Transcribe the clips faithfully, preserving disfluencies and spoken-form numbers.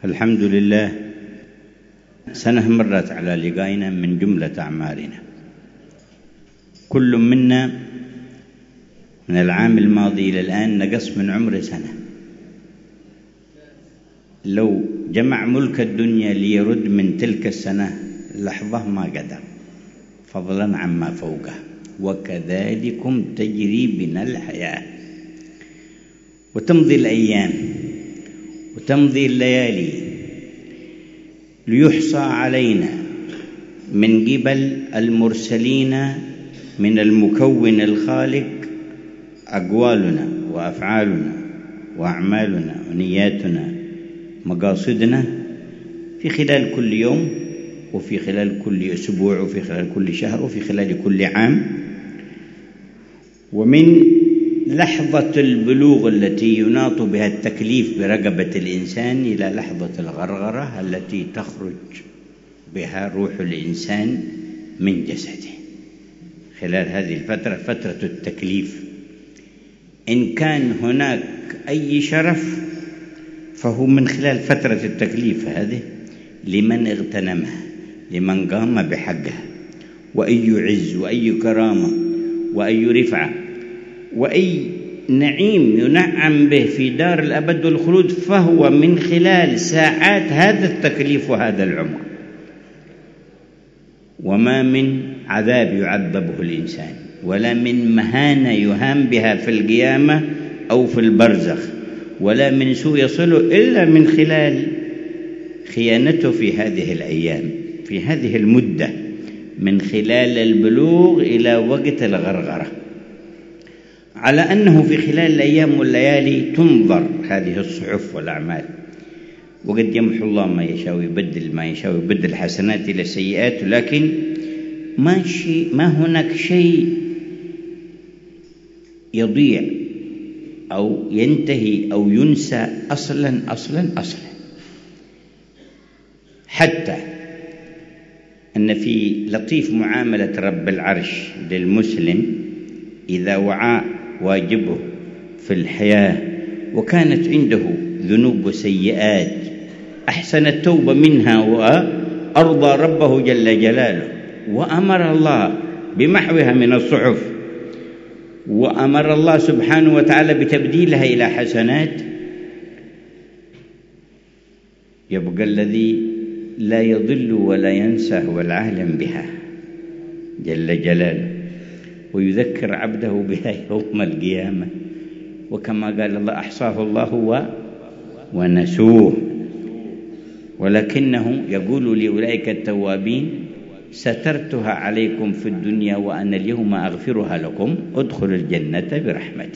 الحمد لله. سنة مرت على لقائنا من جملة أعمارنا، كل منا من العام الماضي إلى الآن نقص من عمره سنة. لو جمع ملك الدنيا ليرد من تلك السنة لحظة ما قدر، فضلا عما فوقه. وكذلكم تجري بنا الحياة، وتمضي الأيام وتمضي الليالي ليحصى علينا من قبل المرسلين من المكون الخالق أقوالنا وأفعالنا وأعمالنا ونياتنا مقاصدنا في خلال كل يوم، وفي خلال كل أسبوع، وفي خلال كل شهر، وفي خلال كل عام. ومن لحظة البلوغ التي يناط بها التكليف برقبة الإنسان إلى لحظة الغرغرة التي تخرج بها روح الإنسان من جسده، خلال هذه الفترة فترة التكليف. إن كان هناك أي شرف فهو من خلال فترة التكليف هذه لمن اغتنمها، لمن قام بحقها. وأي عز وأي كرامة وأي رفعة وأي نعيم ينعم به في دار الأبد والخلود فهو من خلال ساعات هذا التكليف وهذا العمر. وما من عذاب يعذبه الإنسان، ولا من مهانة يهان بها في القيامة أو في البرزخ، ولا من سوء يصله إلا من خلال خيانته في هذه الأيام، في هذه المدة، من خلال البلوغ إلى وقت الغرغرة. على أنه في خلال الأيام والليالي تنظر هذه الصحف والأعمال، وقد يمحو الله ما يشاء ويبدل ما يشاء ويبدل الحسنات إلى السيئات، لكن ما, شيء ما هناك شيء يضيع أو ينتهي أو ينسى أصلا أصلا أصلا، حتى أن في لطيف معاملة رب العرش للمسلم إذا وعى واجبه في الحياة وكانت عنده ذنوب وسيئات أحسن التوبة منها وأرضى ربه جل جلاله، وأمر الله بمحوها من الصحف، وأمر الله سبحانه وتعالى بتبديلها إلى حسنات، يبقى الذي لا يضل ولا ينسى هو العالم بها جل جلاله، ويذكر عبده بها يوم القيامة. وكما قال الله أحصاه الله ونسوه، ولكنه يقول لأولئك التوابين سترتها عليكم في الدنيا وأنا اليوم أغفرها لكم ادخلوا الجنة برحمتي.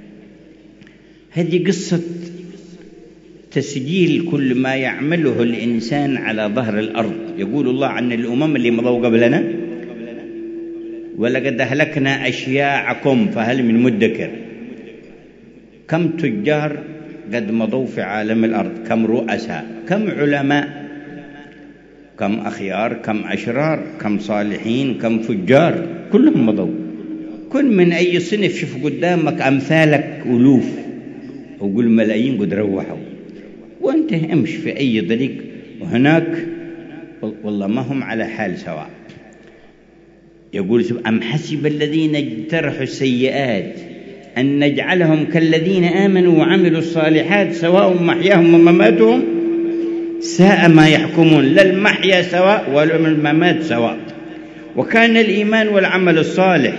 هذه قصة تسجيل كل ما يعمله الإنسان على ظهر الأرض. يقول الله عن الأمم اللي مضوا قبلنا ولقد أهلكنا أشياعكم فهل من مدكر. كم تجار قد مضوا في عالم الأرض، كم رؤساء، كم علماء، كم أخيار، كم أشرار، كم صالحين، كم فجار، كلهم مضوا. كن من أي صنف شوف قدامك أمثالك ألوف، وقل ملايين قد روحوا، وأنت امش في أي طريق، وهناك والله ما هم على حال سواء. يقول أم حسب الذين اجترحوا السيئات أن نجعلهم كالذين آمنوا وعملوا الصالحات سواء محياهم ومماتهم ساء ما يحكمون. لا المحيا سواء ولا الممات سواء. وكان الإيمان والعمل الصالح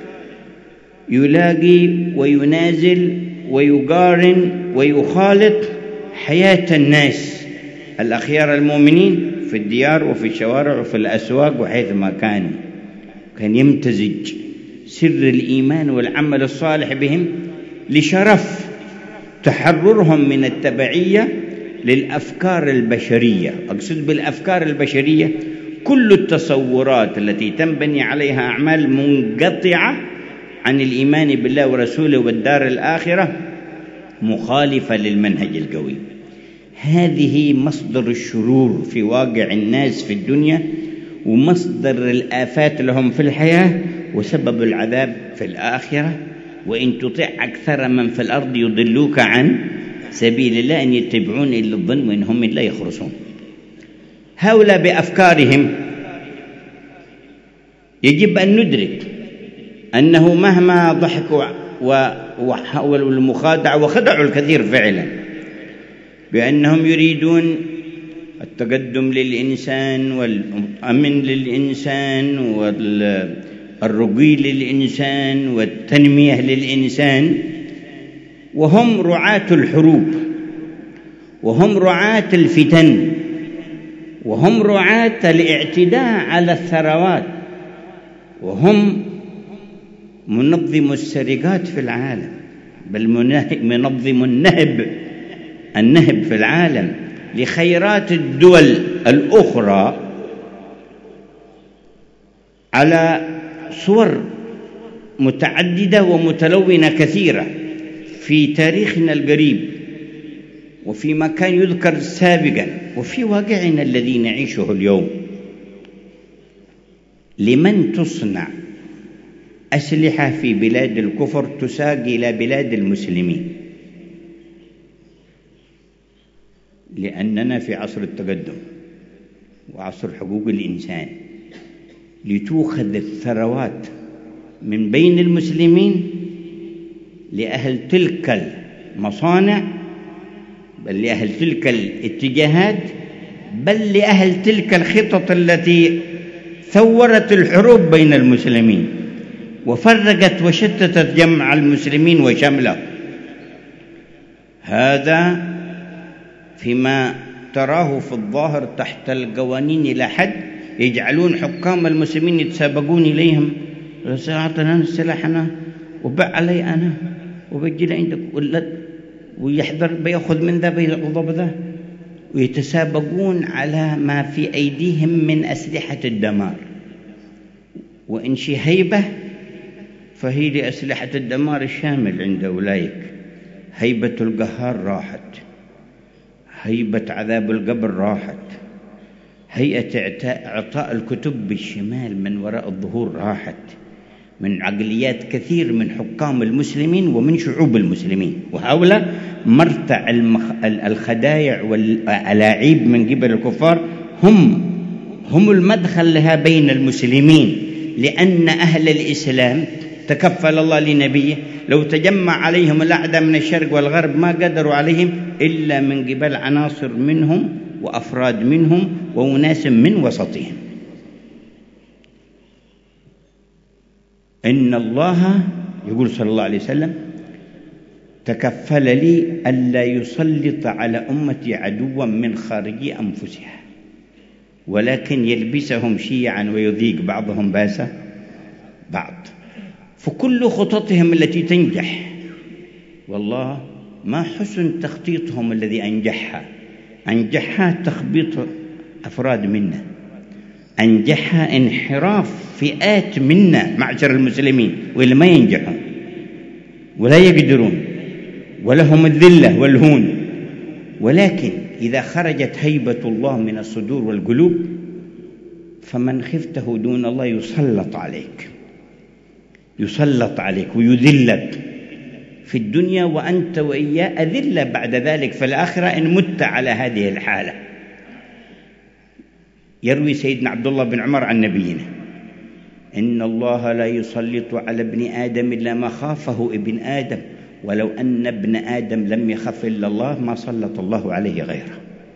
يلاقي وينازل ويقارن ويخالط حياة الناس الأخيار المؤمنين في الديار وفي الشوارع وفي الأسواق وحيث ما كانوا. كان يمتزج سر الإيمان والعمل الصالح بهم لشرف تحررهم من التبعية للأفكار البشرية. أقصد بالأفكار البشرية كل التصورات التي تنبني عليها أعمال منقطعة عن الإيمان بالله ورسوله والدار الآخرة، مخالفة للمنهج القوي. هذه مصدر الشرور في واقع الناس في الدنيا، ومصدر الآفات لهم في الحياة، وسبب العذاب في الآخرة. وإن تطع أكثر من في الأرض يضلوك عن سبيل الله أن يتبعون إلا الظن وإنهم لا يخرصون. هؤلاء بأفكارهم يجب أن ندرك أنه مهما ضحكوا وحاولوا المخادعة وخدعوا الكثير فعلا بأنهم يريدون التقدم للإنسان والأمن للإنسان والرقي للإنسان والتنمية للإنسان، وهم رعاة الحروب، وهم رعاة الفتن، وهم رعاة الاعتداء على الثروات، وهم منظم السرقات في العالم، بل منظم النهب النهب في العالم لخيرات الدول الأخرى على صور متعددة ومتلونة كثيرة في تاريخنا القريب وفيما كان يذكر سابقا وفي واقعنا الذي نعيشه اليوم. لمن تصنع أسلحة في بلاد الكفر تساق إلى بلاد المسلمين؟ لأننا في عصر التقدم وعصر حقوق الإنسان، لتؤخذ الثروات من بين المسلمين لأهل تلك المصانع، بل لأهل تلك الاتجاهات، بل لأهل تلك الخطط التي ثورت الحروب بين المسلمين وفرقت وشتتت جمع المسلمين وشمله. هذا فيما تراه في الظاهر تحت القوانين إلى حد يجعلون حكام المسلمين يتسابقون إليهم، أعطنا السلاح أنا وبع علي أنا وبجي لعندك، ويحضر بيأخذ من ذا بيغضب ذا، ويتسابقون على ما في أيديهم من أسلحة الدمار. وإن شي هيبة فهي لأسلحة الدمار الشامل عند أولئك. هيبة القهار راحت، هيبة عذاب القبر راحت، هيئة إعطاء الكتب بالشمال من وراء الظهور راحت من عقليات كثير من حكام المسلمين ومن شعوب المسلمين. وهؤلاء مرتع الخدايع والألاعيب من قبل الكفار، هم هم المدخل لها بين المسلمين، لأن أهل الإسلام تكفل الله لنبيه لو تجمع عليهم الأعداء من الشرق والغرب ما قدروا عليهم إلا من قبل عناصر منهم وأفراد منهم وأناس من وسطهم. إن الله يقول صلى الله عليه وسلم تكفل لي ألا يسلط على أمتي عدوا من خارجي أنفسها، ولكن يلبسهم شيعا ويذيق بعضهم باس بعض. فكل خططهم التي تنجح والله ما حسن تخطيطهم الذي أنجحها، أنجحها تخبيط أفراد منا، أنجحها انحراف فئات منا معشر المسلمين، واللي ما ينجحون ولا يقدرون ولهم الذلة والهون. ولكن إذا خرجت هيبة الله من الصدور والقلوب فمن خفته دون الله يسلط عليك، يسلط عليك ويذلك في الدنيا وأنت وإياه أذلة بعد ذلك في الآخرة إن مت على هذه الحالة. يروي سيدنا عبد الله بن عمر عن نبينا إن الله لا يسلط على ابن آدم إلا ما خافه ابن آدم، ولو أن ابن آدم لم يخف إلا الله ما سلط الله عليه غيره.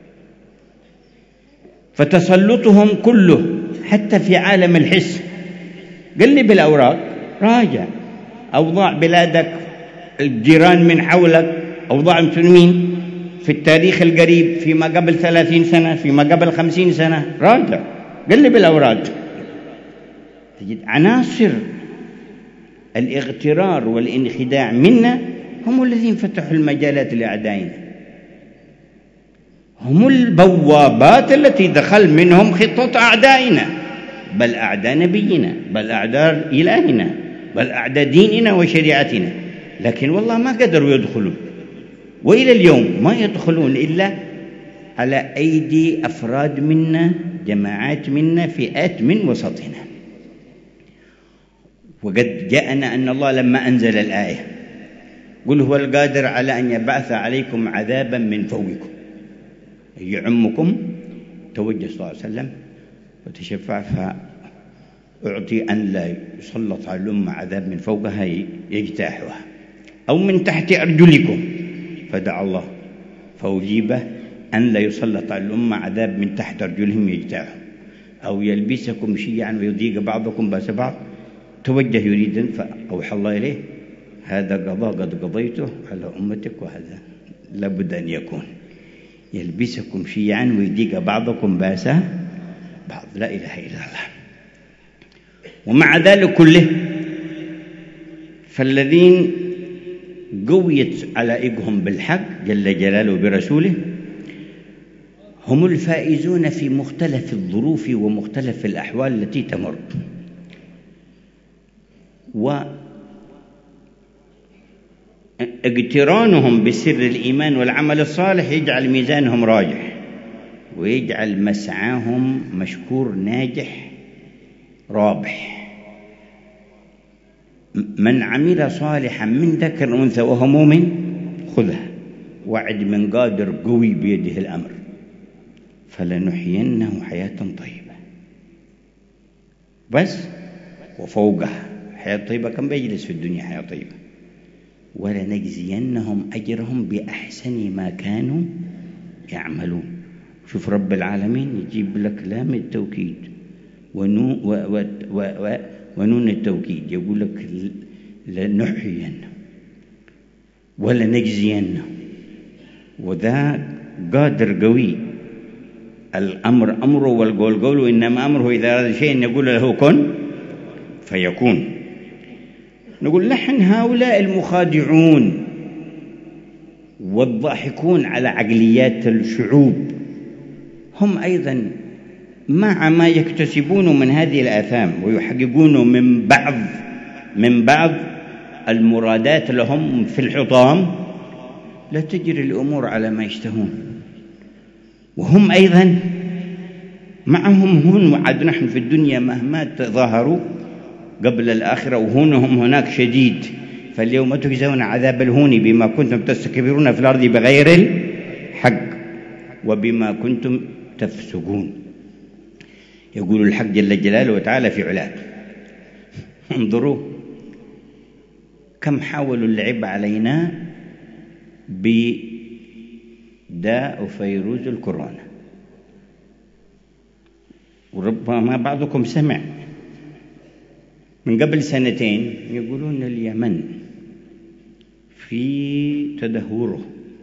فتسلطهم كله حتى في عالم الحس. قلب الأوراق، راجع أوضاع بلادك، الجيران من حولك، أوضاع المسلمين في التاريخ القريب، فيما قبل ثلاثين سنة، فيما قبل خمسين سنة، راجع قلب الأوراق تجد عناصر الاغترار والانخداع منا هم الذين فتحوا المجالات لأعدائنا، هم البوابات التي دخل منهم خطط أعدائنا، بل أعداء نبينا، بل أعداء إلهنا، بل أعداء ديننا وشريعتنا. لكن والله ما قدروا يدخلون، وإلى اليوم ما يدخلون إلا على أيدي أفراد منا، جماعات منا، فئات من وسطنا. وقد جاءنا أن الله لما أنزل الآية قل هو القادر على أن يبعث عليكم عذابا من فوقكم يعمكم. توجه صلى الله عليه وسلم وتشفع فأعطي أن لا يسلط على الأمة عذاب من فوقها يجتاحها أو من تحت أرجلكم، فدعا الله فأجيب أن لا يسلط على الأمة عذاب من تحت أرجلهم يجتاحهم أو يلبسكم شيعا ويضيق بعضكم بأس بعض. توجه يريد فأوحى الله إليه هذا قضاء قد قضيته على أمتك وهذا لابد أن يكون يلبسكم شيعا ويضيق بعضكم بأس بعض. لا إله إلا الله. ومع ذلك كله فالذين قويت علائقهم بالحق جل جلاله برسوله هم الفائزون في مختلف الظروف ومختلف الأحوال التي تمر. واقترانهم بسر الإيمان والعمل الصالح يجعل ميزانهم راجح ويجعل مسعاهم مشكور ناجح رابح. من عمل صالحا من ذكر أنثى وهو مؤمن خذها وعد من قادر قوي بيده الأمر فلنحيينه حياة طيبة. بس وفوقها حياة طيبة كم بيجلس في الدنيا حياة طيبة. ولنجزينهم أجرهم بأحسن ما كانوا يعملون. شوف رب العالمين يجيب لك لام التوكيد ونون, و و و و ونون التوكيد يقول لك لنحيينهم ولنجزينهم. وذا قادر قوي الأمر أمره والقول قوله إنما أمره إذا أراد شيء يقول له كن فيكون. نقول نحن هؤلاء المخادعون والضاحكون على عقليات الشعوب هم أيضا مع ما يكتسبون من هذه الآثام ويحققون من بعض من بعض المرادات لهم في الحطام لا تجري الأمور على ما يشتهون. وهم أيضا معهم هون وعد نحن في الدنيا مهما تظاهروا قبل الآخرة وهونهم هناك شديد. فاليوم تجزون عذاب الهون بما كنتم تستكبرون في الأرض بغير الحق وبما كنتم تفسقون. يقول الحق جل جلاله وتعالى في علاه انظروا كم حاولوا اللعب علينا بداء فيروز الكورونا. وربما بعضكم سمع من قبل سنتين يقولون اليمن في تدهوره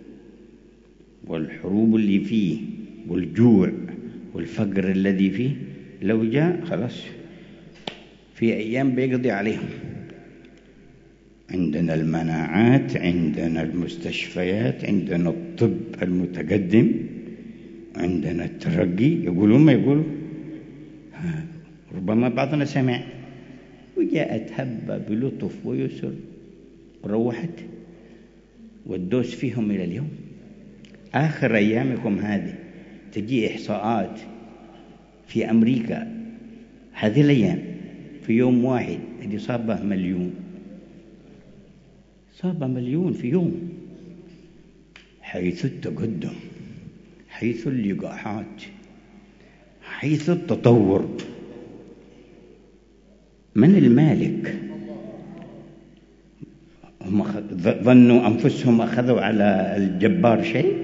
والحروب اللي فيه والجوع والفقر الذي فيه لو جاء خلاص في أيام بيقضي عليهم. عندنا المناعات، عندنا المستشفيات، عندنا الطب المتقدم، عندنا الترقي. يقولون ما يقولوا ربما بعضنا سمع وجاءت هبة بلطف ويسر وروحت والدوس فيهم إلى اليوم. آخر أيامكم هذه تجي إحصاءات في أمريكا هذه الأيام في يوم واحد اللي صابه مليون صابه مليون في يوم. حيث التقدم، حيث اللقاحات، حيث التطور. من المالك؟ هم ظنوا أنفسهم أخذوا على الجبار شيء.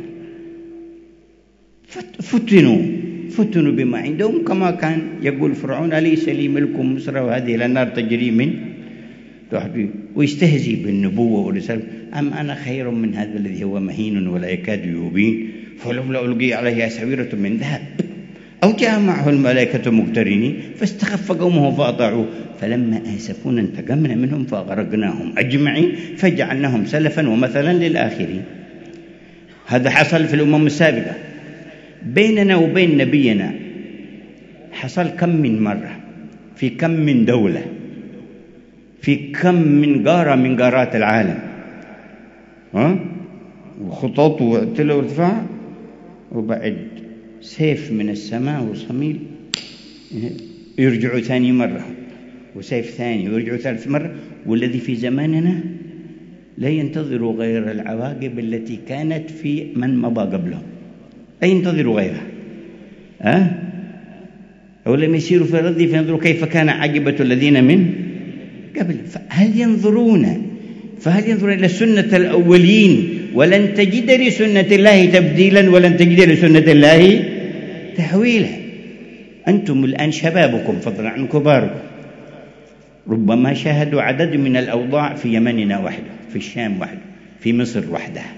فتنوا فتنوا بما عندهم كما كان يقول فرعون أليس لي ملك مصر وهذه الأنهار تجري من تحتي ويستهزئ بالنبوة والرسالة. أم أنا خير من هذا الذي هو مهين ولا يكاد يبين فلولا ألقي عليه أساورة من ذهب أو جاء معه الملائكة مقترنين فاستخف قومه فأطاعوه فلما آسفونا انتقمنا منهم فأغرقناهم أجمعين فجعلناهم سلفا ومثلا للآخرين. هذا حصل في الأمم السابقة. بيننا وبين نبينا حصل كم من مرة في كم من دولة في كم من قارة من قارات العالم ها وخطوط وتلو وارتفاع وبعد سيف من السماء وصميل يرجعوا ثاني مرة وسيف ثاني ويرجعوا ثالث مرة. والذي في زماننا لا ينتظروا غير العواقب التي كانت في من مضى قبلهم، لا ينتظروا غيرها. أه؟ أولم يسيروا في الأرض فينظروا كيف كان عاقبة الذين من قبل. فهل ينظرون فهل ينظرون إلى سنة الأولين؟ ولن تجد لسنة الله تبديلا ولن تجد لسنة الله تحويلا. أنتم الآن شبابكم فضلا عن كباركم ربما شاهدوا عدد من الأوضاع في يمننا وحده، في الشام وحده، في مصر وحدها،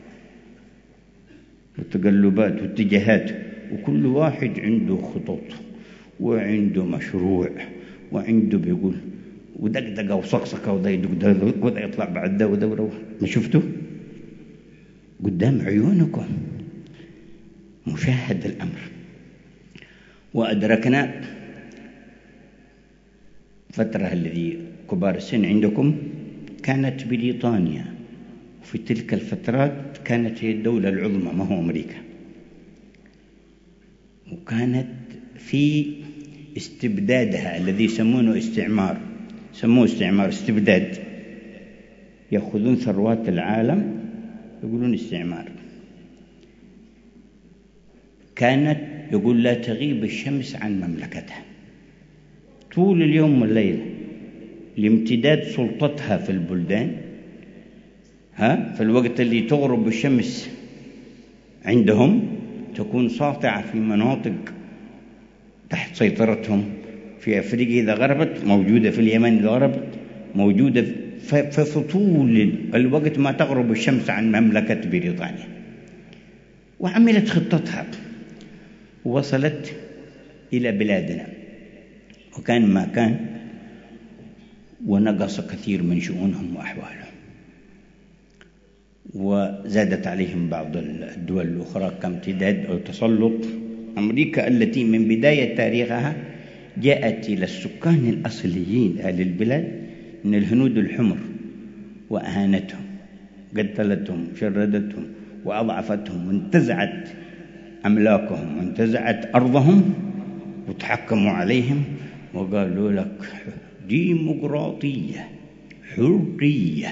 والتقلبات والاتجاهات، وكل واحد عنده خطط وعنده مشروع وعنده بيقول ودقدقة وصقصقة وده يدق وده يطلع بعد ده وده وده. ما شفتوا قدام عيونكم مشاهد الأمر. وأدركنا فترة الذي كبار السن عندكم كانت بريطانيا، وفي تلك الفترات كانت هي الدولة العظمى ما هو أمريكا، وكانت في استبدادها الذي يسمونه استعمار، سموه استعمار استبداد، يأخذون ثروات العالم يقولون استعمار. كانت يقول لا تغيب الشمس عن مملكتها طول اليوم والليل لامتداد سلطتها في البلدان. ها في الوقت اللي تغرب الشمس عندهم تكون ساطعة في مناطق تحت سيطرتهم. في أفريقيا إذا غربت موجودة، في اليمن إذا غربت موجودة، في طول الوقت ما تغرب الشمس عن مملكة بريطانيا. وعملت خطتها ووصلت إلى بلادنا، وكان ما كان، ونقص كثير من شؤونهم وأحوالهم، وزادت عليهم بعض الدول الأخرى كامتداد أو تسلط. أمريكا التي من بداية تاريخها جاءت إلى السكان الأصليين أهل البلاد من الهنود الحمر وأهانتهم، قتلتهم، شردتهم، وأضعفتهم، وانتزعت أملاكهم وانتزعت أرضهم، وتحكموا عليهم وقالوا لك ديمقراطية حرية.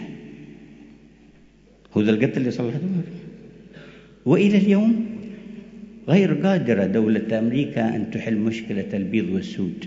هذا القتل اللي صلحته. وإلى اليوم غير قادرة دولة أمريكا أن تحل مشكلة البيض والسود.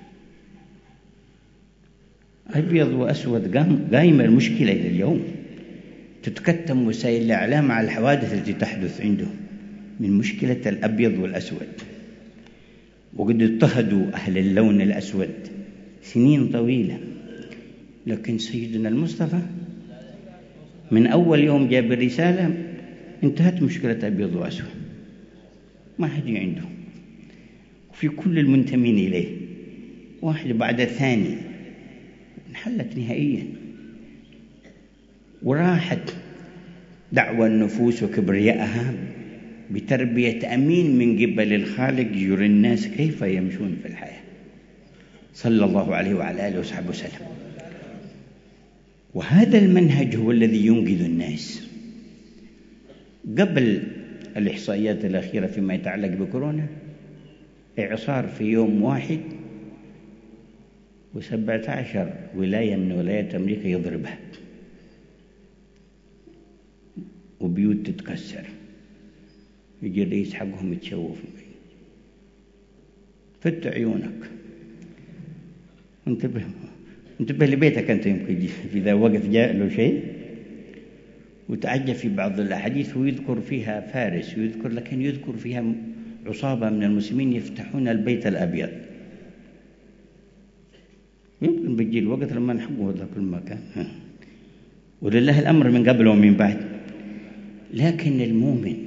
أبيض وأسود قائمة المشكلة إلى اليوم. تتكتم وسائل الإعلام على الحوادث التي تحدث عندهم من مشكلة الأبيض والأسود، وقد اضطهدوا أهل اللون الأسود سنين طويلة. لكن سيدنا المصطفى من أول يوم جاب الرسالة انتهت مشكلة أبيض وأسود، ما حد عنده. وفي كل المنتمين إليه واحد بعد الثاني انحلت نهائيا، وراحت دعوى النفوس وكبريائها بتربية أمين من قبل الخالق يري الناس كيف يمشون في الحياة، صلى الله عليه وعلى آله وصحبه وسلم. وهذا المنهج هو الذي ينقذ الناس. قبل الإحصائيات الأخيرة فيما يتعلق بكورونا، إعصار في يوم واحد وسبعة عشر ولاية من ولايات أمريكا يضربها، وبيوت تتكسر، يجي الرئيس حقهم يتشوف. فتح عيونك، انتبه انتبه لبيتك أنت، يمكن إذا وقف جاء له شيء. وتعجب في بعض الأحاديث ويذكر فيها فارس ويذكر، لكن يذكر فيها عصابة من المسلمين يفتحون البيت الأبيض. يمكن بيجي الوقت لما نحقه هذا كل مكان، ولله الأمر من قبل ومن بعد. لكن المؤمن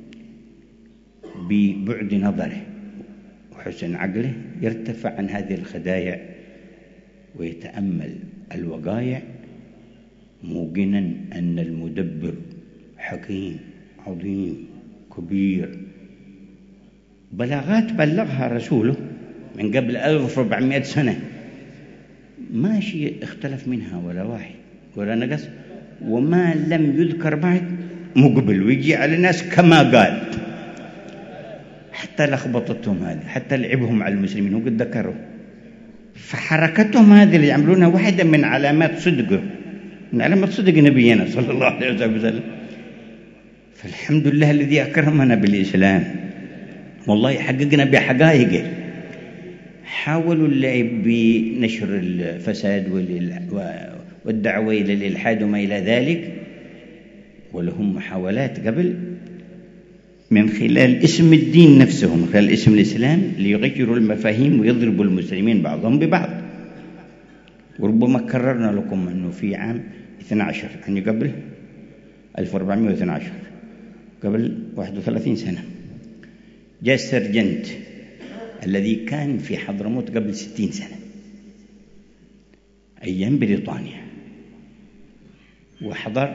ببعد نظره وحسن عقله يرتفع عن هذه الخدايع ويتأمل الوقائع، موقنا أن المدبر حكيم عظيم كبير. بلاغات بلغها رسوله من قبل ألف وأربعمائة سنة، ما شيء اختلف منها ولا واحد ولا نقص، وما لم يذكر بعد مقبل ويجي على الناس كما قال. حتى لخبطتهم هذه، حتى لعبهم على المسلمين وقد ذكروا. فحركتهم هذه اللي يعملونها واحدة من علامات صدقه من علامة صدق نبينا صلى الله عليه وسلم. فالحمد لله الذي أكرمنا بالإسلام، والله حققنا بحقائقه. حاولوا اللعب بنشر الفساد والدعوة إلى الإلحاد وما إلى ذلك، ولهم محاولات قبل من خلال اسم الدين نفسه، من خلال اسم الإسلام، ليغيروا المفاهيم ويضربوا المسلمين بعضهم ببعض. وربما كررنا لكم أنه في عام اثني عشر، يعني قبل ألف وأربعمائة واثني عشر، قبل واحد وثلاثين سنة، جاء السرجنت الذي كان في حضرموت قبل ستين سنة أيام بريطانيا، وحضر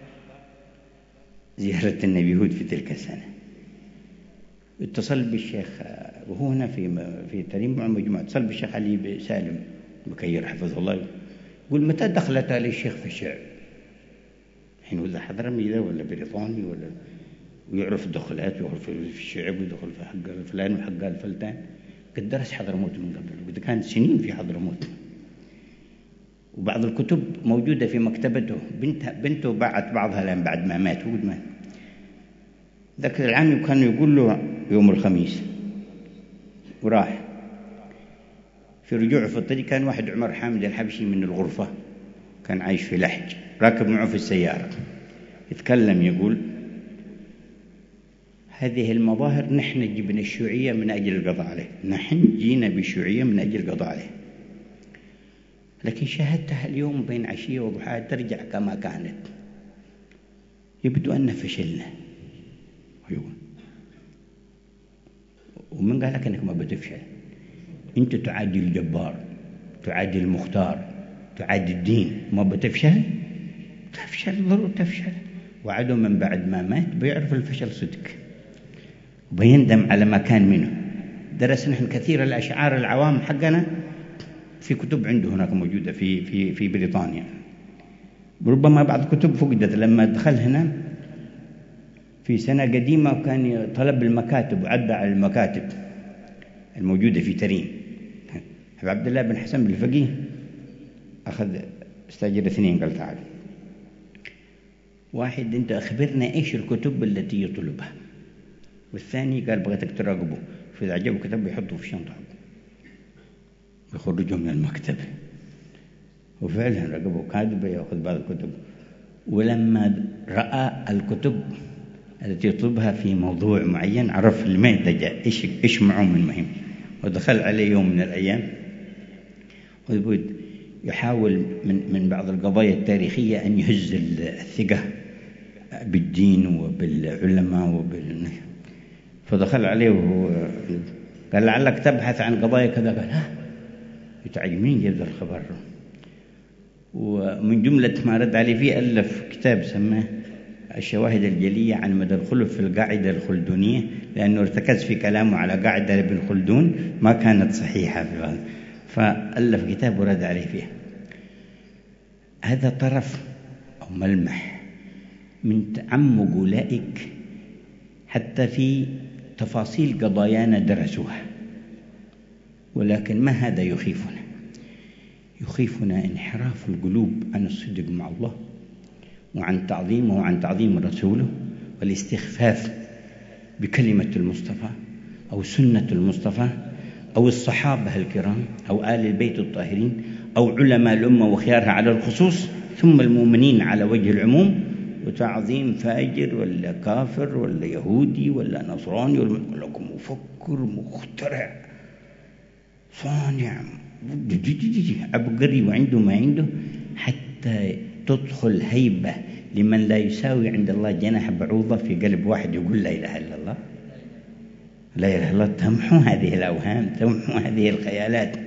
زيارة النبي هود في تلك السنة. اتصل بالشيخ وهو هنا في في تجمع مجموعة، اتصل بالشيخ علي سالم بكير حفظه الله، يقول متى دخلت علي الشيخ في الشعب؟ حين وذا حضرمي ذا ولا بريطاني ولا، ويعرف الدخلات ويعرف في الشعب ويدخل في حق الفلان وحق الفلتان. قد درس حضرموت من قبل، وقد كان سنين في حضرموت، وبعض الكتب موجودة في مكتبته. بنته بنته باعت بعضها لأن بعد ما مات، وقد مات ذاك العام كان يقول له يوم الخميس، وراح في رجوعه في الطريق كان واحد عمر حامد الحبشي من الغرفة، كان عايش في لحج، راكب معه في السيارة، يتكلم يقول هذه المظاهر نحن جبنا الشيوعية من أجل القضاء عليه، نحن جينا بالشيوعية من أجل القضاء عليه، لكن شاهدتها اليوم بين عشية وضحاها ترجع كما كانت، يبدو أن فشلنا. أيوة. ومن قال لك أنك ما بتفشل؟ أنت تعادي الجبار، تعادي المختار، تعادي الدين، ما بتفشل؟ تفشل، ضروري تفشل. وعدو من بعد ما مات بيعرف الفشل صدق وبيندم على ما كان منه. درسنا نحن كثير الأشعار العوام حقنا في كتب عنده هناك موجودة في في في بريطانيا، ربما بعض كتب فقدت لما دخل هنا في سنة قديمة، وكان طلب المكاتب وعدى على المكاتب الموجودة في ترين. عبد الله بن حسن بالفقيه أخذ استأجر اثنين، قال تعال واحد أنت أخبرنا إيش الكتب التي يطلبها، والثاني قال بغيتك تراقبه، فإذا عجبه كتب يحطه في شنطة يخرجه من المكتبة. وفعلا راقبه كاتبه يأخذ بعض الكتب، ولما رأى الكتب التي يطلبها في موضوع معين عرف لماذا جاء، إيش إيش معه من مهم. ودخل عليه يوم من الأيام يحاول من من بعض القضايا التاريخية أن يهز الثقة بالدين وبالعلماء وبال، فدخل عليه وهو قال لعلك تبحث عن قضايا كذا، قال ها يتعجبين جدا الخبر. ومن جملة ما رد عليه فيه ألف كتاب سماه الشواهد الجلية عن مدى الخلف في القاعدة الخلدونية، لأنه ارتكز في كلامه على قاعدة ابن خلدون ما كانت صحيحة في هذا، فألف كتاب ورد عليه فيه. هذا طرف أو ملمح من تعمق أولئك حتى في تفاصيل قضايانا درسوها، ولكن ما هذا يخيفنا؟ يخيفنا انحراف القلوب عن الصدق مع الله وعن تعظيمه وعن تعظيم رسوله، والاستخفاف بكلمة المصطفى أو سنة المصطفى أو الصحابة الكرام أو آل البيت الطاهرين أو علماء الأمة وخيارها على الخصوص، ثم المؤمنين على وجه العموم، وتعظيم فاجر ولا كافر ولا يهودي ولا نصراني ولا لكم مفكر مخترع صانع عبقري وعنده ما عنده، حتى تدخل هيبة لمن لا يساوي عند الله جناح بعوضة في قلب واحد يقول لا إله إلا الله. لا إله إلا الله تمحو هذه الأوهام، تمحو هذه الخيالات.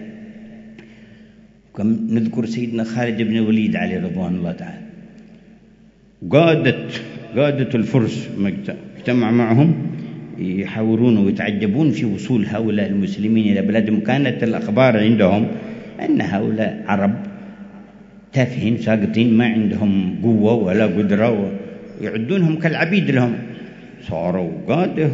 كم نذكر سيدنا خالد بن الوليد عليه رضوان الله تعالى، قادة قادة الفرس اجتمع معهم يحاورون ويتعجبون في وصول هؤلاء المسلمين إلى بلادهم. كانت الأخبار عندهم أن هؤلاء عرب تافهين ساقطين ما عندهم قوة ولا قدرة، ويعدونهم كالعبيد لهم. صاروا قادة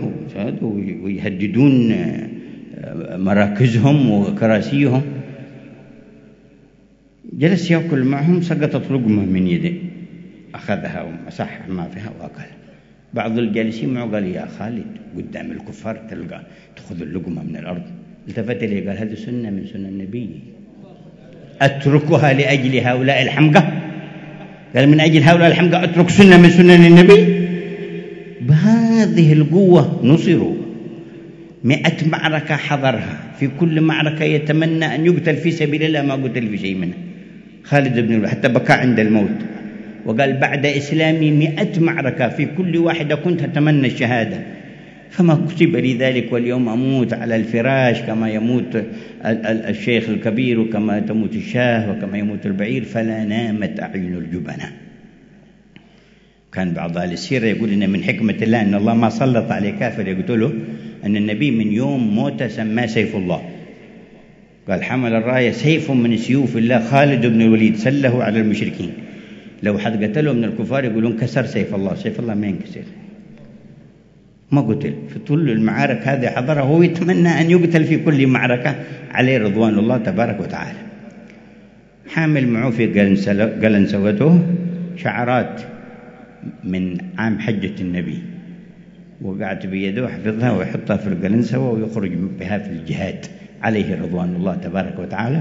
ويهددون مراكزهم وكراسيهم. جلس يأكل معهم، سقطت لقمة من يده، أخذها ومسح ما فيها وأكل. بعض الجالسين معه قال: يا خالد، قدام الكفار تلقى تأخذ اللقمة من الأرض. التفت إليه قال: هذه سنة من سنن النبي، أتركها لأجل هؤلاء الحمقى؟ قال: من أجل هؤلاء الحمقى أترك سنة من سنن النبي؟ بهذه القوة نصروا. مئة معركة حضرها، في كل معركة يتمنى أن يقتل في سبيل الله، ما قتل في شيء منها خالد بن الوليد، حتى بكى عند الموت وقال: بعد إسلامي مئة معركة، في كل واحدة كنت أتمنى الشهادة، فما كتب لي ذلك، واليوم أموت على الفراش كما يموت الشيخ الكبير، وكما تموت الشاه، وكما يموت البعير، فلا نامت أعين الجبناء. كان بعض أهل السيرة يقول إن من حكمة الله أن الله ما سلط عليه كافر يقتله، أن النبي من يوم موته سماه سيف الله، قال: حمل الراية سيف من سيوف الله خالد بن الوليد سله على المشركين. لو حد قتله من الكفار يقولون كسر سيف الله، سيف الله ما ينكسر، ما قتل في طول المعارك هذه حضرها، هو يتمنى أن يقتل في كل معركة، عليه رضوان الله تبارك وتعالى. حامل معه في قلنسوته شعرات من عام حجة النبي، وقعت بيده حفظها ويحطها في القلنسوة ويخرج بها في الجهاد، عليه رضوان الله تبارك وتعالى.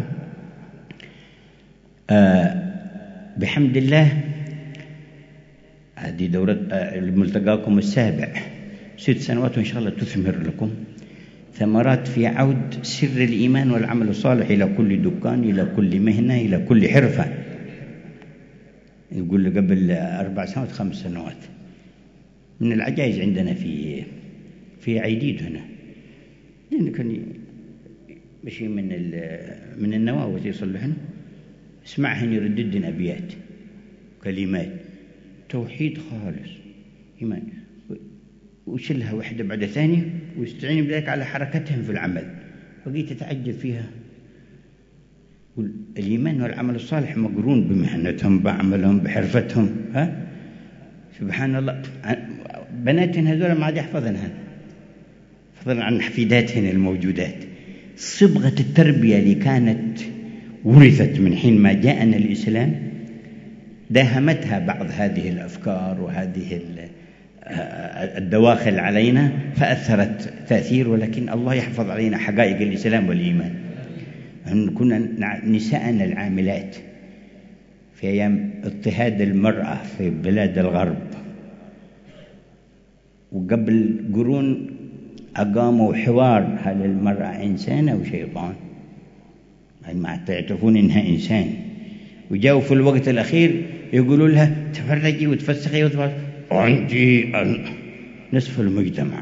آه بحمد الله، هذه دورة آه ملتقاكم السابع، ست سنوات وإن شاء الله تثمر لكم ثمرات في عود سر الإيمان والعمل الصالح إلى كل دكان، إلى كل مهنة، إلى كل حرفة. يقول له قبل أربع سنوات خمس سنوات، من العجائز عندنا في في عيديد هنا، لأنه كان مشي من من النواوي يصلحن، اسمعهن يرددن أبيات كلمات توحيد خالص إيمان، وشلها واحدة بعد ثانية، ويستعين بذلك على حركتهم في العمل. بقيت أتعجب فيها، الإيمان والعمل الصالح مقرون بمهنتهم، بعملهم، بحرفتهم. ها سبحان الله، بناتهن هذول ما عاد يحفظن هذا، فضلا عن حفيداتهن الموجودات. صبغة التربية اللي كانت ورثت من حين ما جاءنا الإسلام داهمتها بعض هذه الأفكار وهذه الدواخل علينا، فأثرت تأثير. ولكن الله يحفظ علينا حقائق الإسلام والإيمان. كنا نساءنا العاملات في أيام اضطهاد المرأة في بلاد الغرب، وقبل قرون أقاموا حوار: هل المرأة إنسان أو شيطان؟ ما تعرفون إنها إنسان. وجاءوا في الوقت الأخير يقولوا لها: تفرجي وتفسخي وتفرجي، أنت نصف المجتمع،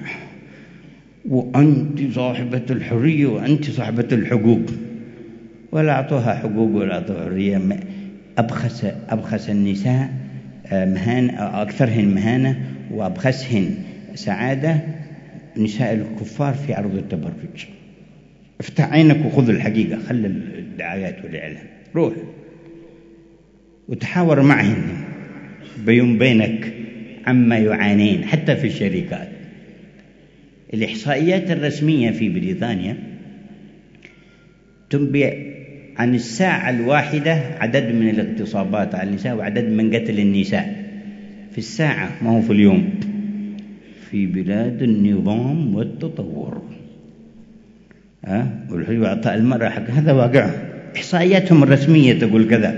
وأنت صاحبة الحرية، وأنت صاحبة الحقوق. ولا أعطوها حقوق ولا أعطوها حرية. أبخس أبخس النساء مهانة، أكثرهن مهانة وأبخسهن سعادة نساء الكفار في عرض التبرج. افتح عينك وخذ الحقيقة، خلي الدعايات والإعلام، روح وتحاور معهن، بين بينك عما يعانين حتى في الشركات. الإحصائيات الرسمية في بريطانيا تنبئ عن الساعة الواحدة عدد من الاغتصابات على النساء وعدد من قتل النساء في الساعة، ما هو في اليوم، في بلاد النظام والتطور. أه؟ والحرية وإعطاء المرأة حق، هذا واقعهم، إحصائياتهم الرسمية تقول كذا.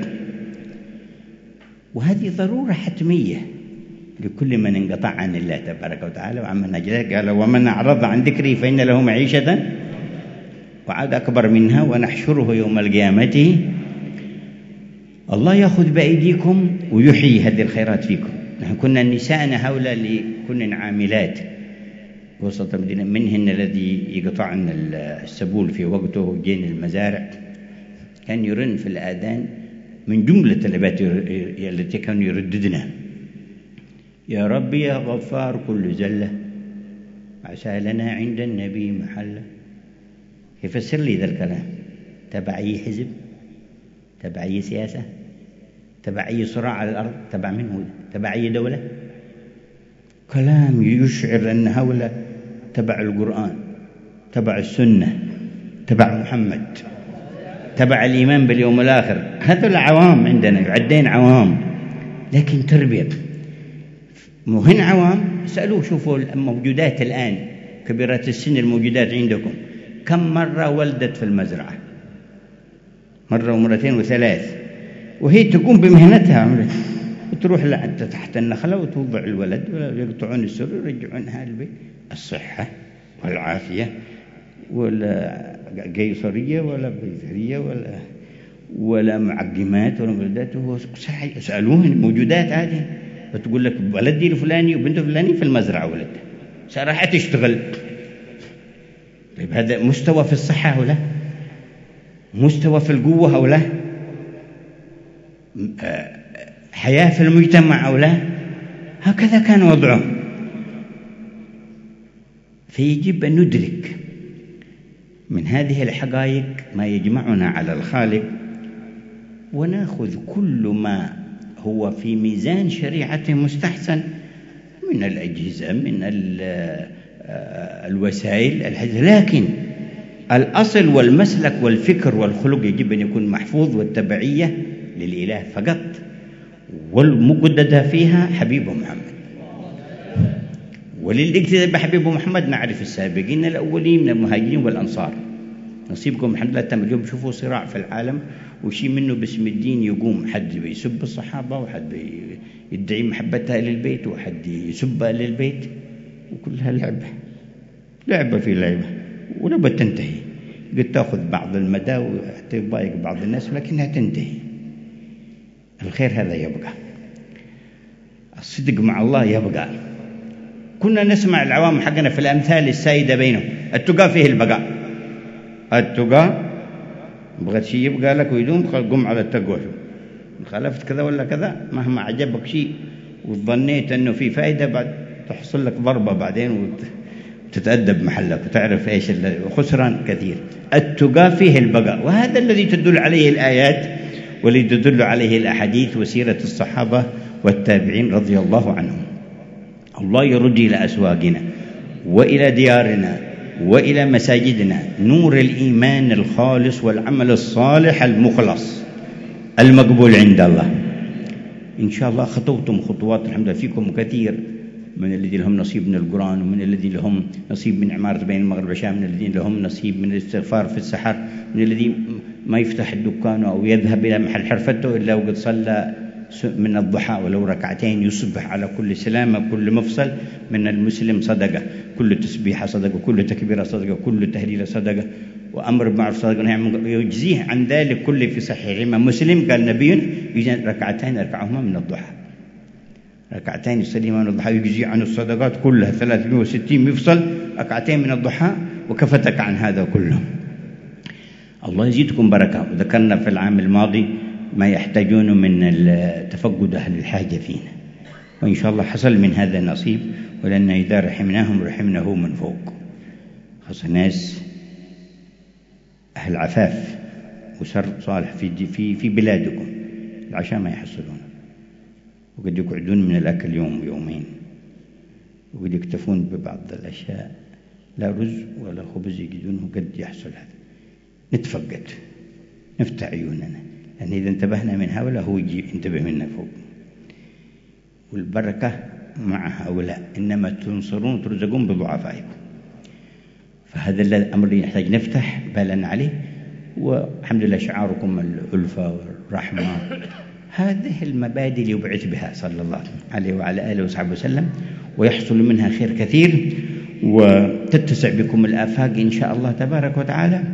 وهذه ضرورة حتمية لكل من انقطع عن الله تبارك وتعالى وعمن أجله. قال: ومن أعرض عن ذكري فإن له معيشة وعاد أكبر منها ونحشره يوم القيامة. الله يأخذ بأيديكم ويحيي هذه الخيرات فيكم. نحن كنا نساءنا هؤلاء اللي كنا عاملات وسط المدينة، منهن الذي يقطعن السبول في وقته جين المزارع، كان يرن في الآذان من جملة الأبيات التي كانوا يرددنها: يا ربي يا غفار كل زلة، عسى لنا عند النبي محلة. يفسر لي ذا الكلام، تبع أي حزب، تبع أي سياسة، تبع أي صراع على الأرض، تبع من هو، تبع أي دولة؟ كلام يشعر أن هؤلاء تبع القرآن، تبع السنة، تبع محمد. تبع الإيمان باليوم الآخر، هذول عوام عندنا، يعدين عوام، لكن تربية مهن عوام. سألوه شوفوا الموجودات الآن كبيرات السن الموجودات عندكم كم مرة ولدت في المزرعة؟ مرة ومرتين وثلاث، وهي تقوم بمهنتها، وتروح لعند تحت النخلة وتوضع الولد ويقطعون السر ويرجعونها البيت. الصحة والعافية، ولا قيصرية ولا قيصرية ولا ولا معقمات ولا مولدات. يسألوه الموجودات هذه، فتقول لك ولدي الفلاني وبنته الفلاني في المزرعة ولدها راح تشتغل. طيب هذا مستوى في الصحة ولا مستوى في القوة ولا حياة في المجتمع أو لا؟ هكذا كان وضعه. فيجب أن ندرك من هذه الحقائق ما يجمعنا على الخالق، ونأخذ كل ما هو في ميزان شريعته مستحسن من الأجهزة، من الوسائل الحديثة، لكن الأصل والمسلك والفكر والخلق يجب أن يكون محفوظ، والتبعية للإله فقط، والمقددة فيها حبيب محمد. وللاقتداء بحبيب محمد نعرف السابقين الأولين من المهاجرين والأنصار. نصيبكم الحمد لله تم. اليوم شوفوا صراع في العالم وشي منه باسم الدين يقوم، حد بيسب الصحابة، وحد يدعي محبتها للبيت، وحد يسبها للبيت، وكلها لعبة لعبة في لعبة، ولما تنتهي قد تأخذ بعض المدى وتضايق بعض الناس، لكنها تنتهي. الخير هذا يبقى، الصدق مع الله يبقى. كنا نسمع العوام حقنا في الأمثال السائدة بينهم، التقى فيه البقاء، التقى بغت شيء يبقى لك ويدوم، قم على التقوى. خالفت كذا ولا كذا، مهما عجبك شيء وظنيت أنه في فائدة، بعد تحصل لك ضربة بعدين وتتأدب محلك وتعرف إيش الخسران كثير. التقى فيه البقاء، وهذا الذي تدل عليه الآيات والذي تدل عليه الأحاديث وسيرة الصحابة والتابعين رضي الله عنهم. الله يرد إلى أسواقنا وإلى ديارنا وإلى مساجدنا نور الإيمان الخالص والعمل الصالح المخلص المقبول عند الله. إن شاء الله خطوتم خطوات، الحمد لله فيكم كثير من الذين لهم نصيب من القرآن، ومن الذين لهم نصيب من عمارة بين المغرب والعشاء، من الذين لهم نصيب من الاستغفار في السحر، من الذين ما يفتح الدكان أو يذهب إلى محل حرفته إلا وقد صلى من الضحى ولو ركعتين، يصبح على كل سلامة، كل مفصل من المسلم صدقة، كل تسبيحة صدقة، كل تكبيرة صدقة، كل تهليل صدقة، وأمر بالمعروف صدقة، يجزيه عن ذلك كله. في صحيح الإمام مسلم قال نبينا يجزي ركعتين يركعهما من الضحى، ركعتين يصليهما من الضحى يجزي عن الصدقات كلها ثلاثمائة وستين مفصل، ركعتين من الضحى وكفتك عن هذا كله. الله يزيدكم بركة. وذكرنا في العام الماضي ما يحتاجون من تفقد أهل الحاجة فينا، وإن شاء الله حصل من هذا النصيب، ولأن إذا رحمناهم رحمناه من فوق. خاصة ناس أهل عفاف وسر صالح في في في بلادكم، العشاء ما يحصلون، وقد يقعدون من الأكل يوم ويومين، وقد يكتفون ببعض الأشياء، لا رز ولا خبز يجدونه، قد يحصل هذا. نتفقد، نفتح عيوننا، لأن إذا انتبهنا من هؤلاء هو يجي ينتبه منا فوق. والبركة مع هؤلاء، إنما تنصرون ترزقون بضعفائكم. فهذا الأمر اللي نحتاج نفتح بالنا عليه. والحمد لله شعاركم الألفة والرحمة، هذه المبادئ اللي يبعث بها صلى الله عليه وعلى آله وصحبه وسلم، ويحصل منها خير كثير، وتتسع بكم الآفاق إن شاء الله تبارك وتعالى.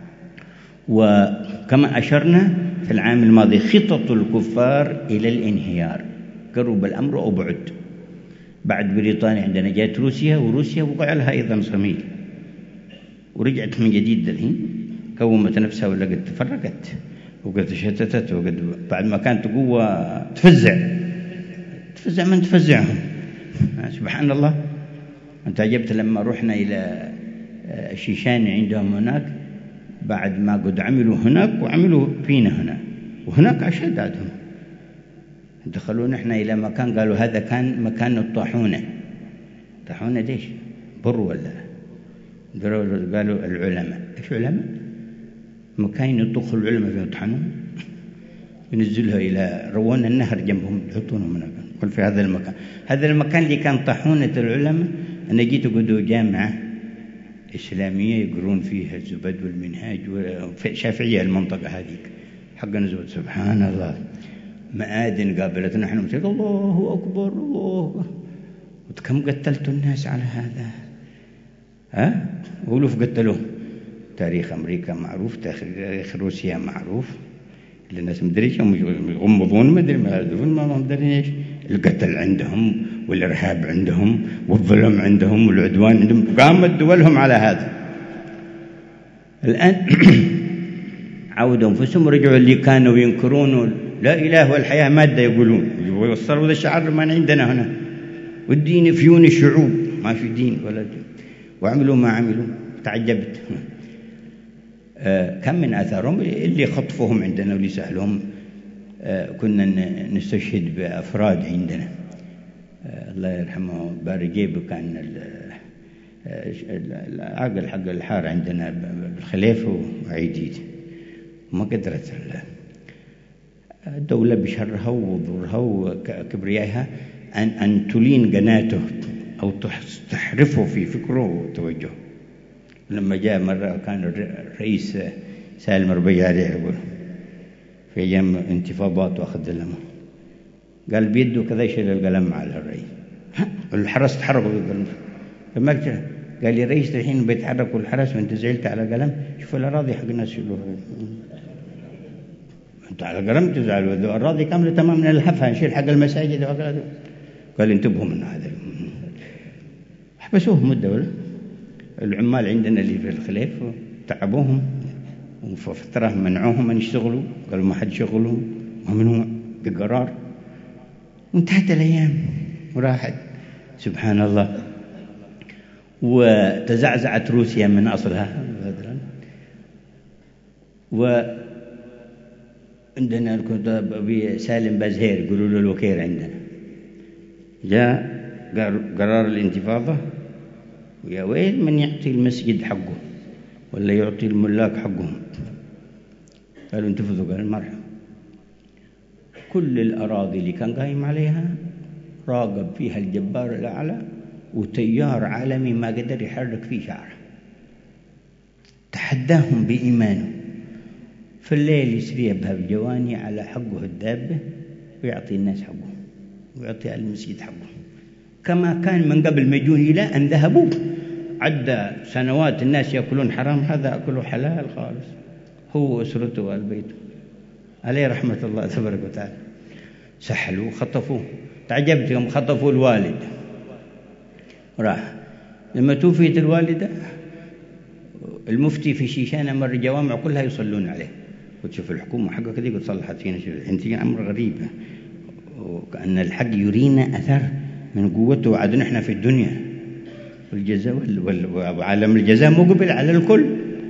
وكما أشرنا في العام الماضي، خطط الكفار إلى الانهيار قرب الأمر أو بعد. بعد بريطانيا عندنا جاءت روسيا، وروسيا وقع لها أيضا صميل، ورجعت من جديد الحين، كومت نفسها ولا قد تفرقت وقد تشتتت، وقد بعد ما كانت قوة تفزع تفزع من تفزعهم. سبحان الله. أنت عجبت لما رحنا إلى الشيشان عندهم هناك، بعد ما قد عملوا هناك وعملوا فينا هنا، وهناك أشد عندهم. دخلونا إحنا إلى مكان قالوا هذا كان مكان الطاحونة. طاحونة ليش؟ بر ولا؟ قالوا العلماء. إيش علماء؟ مكان يطخوا العلماء فيه يطحنون، ينزلها إلى روان النهر جنبهم يحطونهم هناك. قل في هذا المكان، هذا المكان اللي كان طاحونة العلماء. أنا جيت قدو جامعة إسلامية يقرون فيها الزبد والمنهاج وشافعية المنطقة هذيك حق نزول. سبحان الله، مآذن قابلتنا نحن مسجد الله أكبر الله. وكم قتلتوا الناس على هذا؟ ها؟ أولوف قتلوه. تاريخ أمريكا معروف، تاريخ روسيا معروف، اللي الناس مدريش يغمضون ما أدري ما يدرون ما مدري إيش. القتل عندهم والإرهاب عندهم والظلم عندهم والعدوان عندهم، قامت دولهم على هذا. الآن عودوا أنفسهم ورجعوا اللي كانوا ينكرون لا إله والحياة مادة، يقولون يبغوا يوصلوا هذا الشعار ما عندنا هنا، والدين فيون الشعوب، ما في دين ولا دين، وعملوا ما عملوا. تعجبت آه كم من آثارهم اللي خطفوهم عندنا واللي سهلهم. آه كنا نستشهد بأفراد عندنا، آه الله يرحمه بارجيب كان العقل حق الحارة عندنا بالخليفة وعيديد، ما قدرت الدولة بشرها وضرها وكبريائها أن أن تلين قناته أو تحرفه في فكره وتوجهه. لما جاء مرة كان الرئيس سالم ربيع عليه يقول في أيام انتفاضات وأخذ القلم، قال بيده كذا يشيل القلم على الرئيس. الحرس تحركوا بالقلم، فما قال لي رئيس الحين بيتحركوا الحرس وأنت زعلت على قلم؟ شوف الأراضي حق الناس شيلوها، أنت على قلم تزعل، الأراضي كاملة تمام من الحفها نشيل حق المساجد. قال انتبهوا من هذا. حبسوه مدة ولا العمال عندنا اللي في الخليف تعبوهم، وفترة منعوهم أن يشتغلوا، قالوا ما حد يشغلوا ممنوع بقرار، وانتهت الأيام وراحت. سبحان الله. وتزعزعت روسيا من أصلها. وعندنا سالم بازهير يقولوا له الوكيل عندنا، جاء قرار الانتفاضة، ويا ويل من يعطي المسجد حقه ولا يعطي الملاك حقهم. قالوا انتفضوا، قال مرحبا. كل الأراضي اللي كان قايم عليها راقب فيها الجبار الأعلى، وتيار عالمي ما قدر يحرك فيه شعره، تحداهم بإيمانه. في الليل يسري بها بجواني على حقه الدابة ويعطي الناس حقه ويعطي المسجد حقه، كما كان من قبل ما يجون إلى أن ذهبوا. عدى سنوات الناس يأكلون حرام، هذا أكله حلال خالص، هو وأسرته والبيته عليه رحمة الله تبارك وتعالى. سحلوا خطفوه. تعجبت يوم خطفوا الوالد، راح لما توفيت الوالدة المفتي في شيشان أمر الجوامع كلها يصلون عليه. وتشوف الحكومة حقه كذا يقول صلحت فينا شيء، انت أمر غريب، وكأن الحق يرينا أثر من قوته. وعاد نحن في الدنيا والجزاء وعالم الجزاء مقبل على الكل،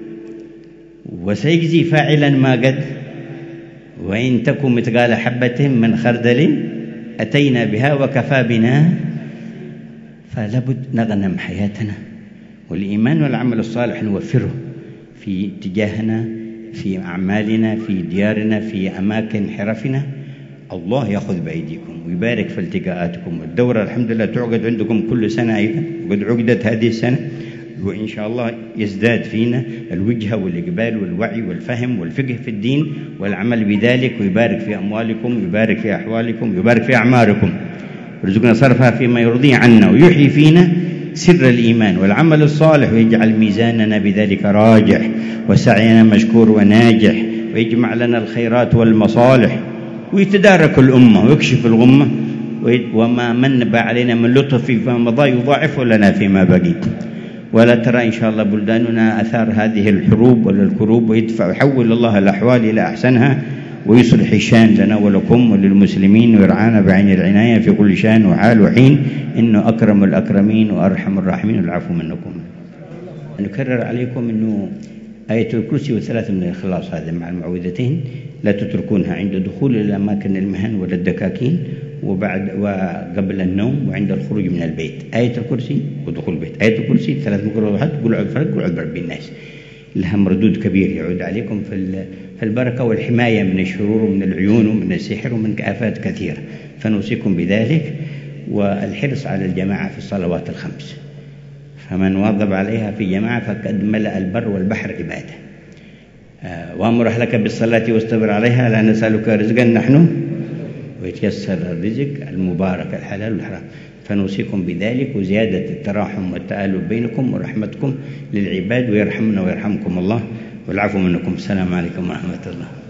وسيجزي فاعلا ما قد، وإن تكن مثقال حبة من خردل أتينا بها وكفى بنا. فلابد نغنم حياتنا، والإيمان والعمل الصالح نوفره في اتجاهنا، في أعمالنا، في ديارنا، في أماكن حرفنا. الله يأخذ بأيديكم ويبارك في التقاءاتكم. الدورة الحمد لله تعقد عندكم كل سنة أيضا، وقد عقدت هذه السنة، وإن شاء الله يزداد فينا الوجهة والإقبال والوعي والفهم والفقه في الدين والعمل بذلك، ويبارك في أموالكم، ويبارك في أحوالكم، ويبارك في أعماركم، ورزقنا صرفها فيما يرضي عنا، ويحيي فينا سر الإيمان والعمل الصالح، ويجعل ميزاننا بذلك راجح، وسعينا مشكور وناجح، ويجمع لنا الخيرات والمصالح، ويتدارك الأمة ويكشف الغمة، وما من علينا من لطف فيما مضى يضاعفه لنا فيما بقي. ولا ترى إن شاء الله بلداننا أثار هذه الحروب ولا الكروب، ويدفع ويحول الله الأحوال إلى أحسنها، ويصلح الشان لنا ولكم وللمسلمين، ويرعانا بعين العناية في كل شان وحال وحين، إنه أكرم الأكرمين وأرحم الراحمين، والعفو منكم. نكرر عليكم إنه آية الكرسي وثلاث من الإخلاص هذا مع المعوذتين لا تتركونها عند دخول الأماكن المهن ولا الدكاكين، وبعد وقبل النوم وعند الخروج من البيت. آية الكرسي ودخول البيت، آية الكرسي ثلاث مقررات، قل أعوذ برب الفلق وقل أعوذ برب الناس. لها مردود كبير يعود عليكم في البركة والحماية من الشرور ومن العيون ومن السحر ومن آفات كثيرة. فنوصيكم بذلك، والحرص على الجماعة في الصلوات الخمس، فمن واظب عليها في جماعة فقد ملأ البر والبحر عبادة. وأمر أهلك بالصلاة واصطبر عليها لا نسألك رزقا نحن ويتيسر الرزق المبارك الحلال والحرام. فنوصيكم بذلك وزيادة التراحم والتآلف بينكم ورحمتكم للعباد، ويرحمنا ويرحمكم الله والعفو منكم. السلام عليكم ورحمة الله.